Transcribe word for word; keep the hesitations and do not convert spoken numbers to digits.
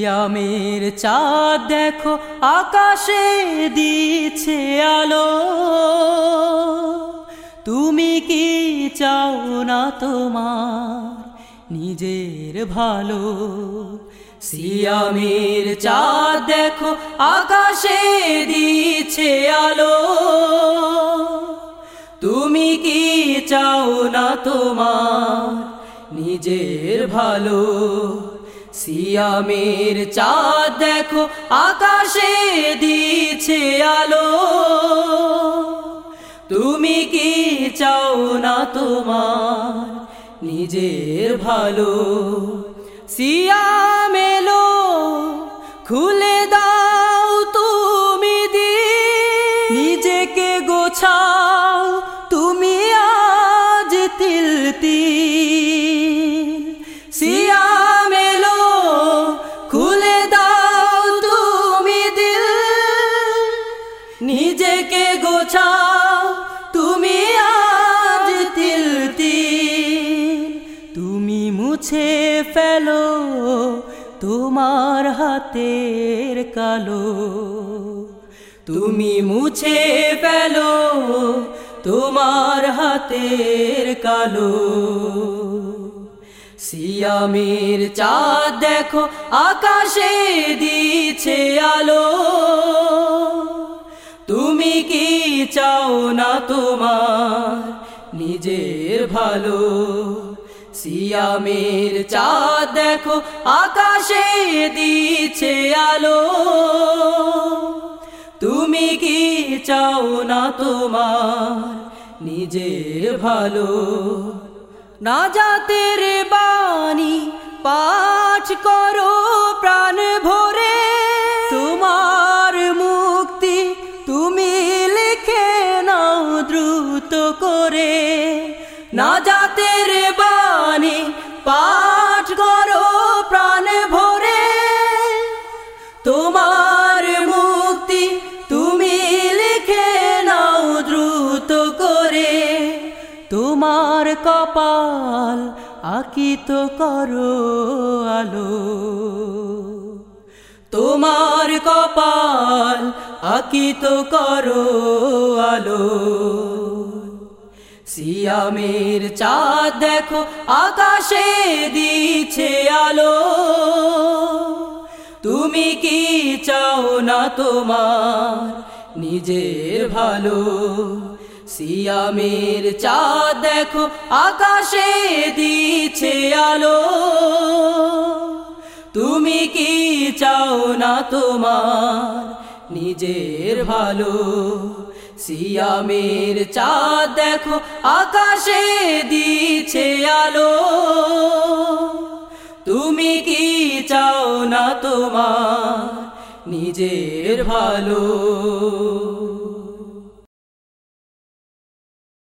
সিয়ামের চাঁদ দেখো আকাশে দিচ্ছে আলো, তুমি কি চাও না তোমার নিজের ভালো? সিয়ামের চাঁদ দেখো আকাশে দিচ্ছে আলো, তুমি কি চাও না তোমার নিজের ভালো? সিয়ামের চাঁদ দেখো আকাশে দিচ্ছে আলো, তুমি কি চাও না তোমার নিজের ভালো? সিয়াম এলো খুলে দাও তুমি দিন, নিজেকে গোছাও তুমি আজ তিল তিল। সিয়াম এলো খুলে দাও তুমি দিল, নিজেকে গোছাও তুমি আজ তিল তিল। তুমি মুছে ফেলো তোমার হাতের কালো, তুমি মুছে ফেলো তোমার হাতের কালো। সিয়ামের চাঁদ দেখো আকাশে দিচ্ছে আলো, তুমি কি চাও না তোমার নিজের ভালো? সিয়ামের চাঁদ দেখো আকাশে দিচ্ছে আলো, তুমি কি চাও না তোমার নিজের ভালো? নাজাতের বাণী পাঠ করো প্রাণ ভরে, তোমার মুক্তি তুমি লিখে নাও দ্রুত করে। নাজাতের বাণী পাঠ করো প্রাণ ভরে, তোমার মুক্তি তুমি লিখে নাও দ্রুত করে। তোমার কপাল আকিত করো আলো, তোমার কপাল আকিত করো আলো। সিয়ামের চাঁদ দেখো আকাশে দিচ্ছে আলো, তুমি কি চাও না তোমার নিজের ভালো? সিয়ামের চাঁদ দেখো আকাশে দিচ্ছে আলো, তুমি কি চাও না তোমার নিজের ভালো? সিয়ামের চাঁদ দেখো আকাশে দিচ্ছে আলো, তুমি কি চাও না তোমার নিজের ভালো?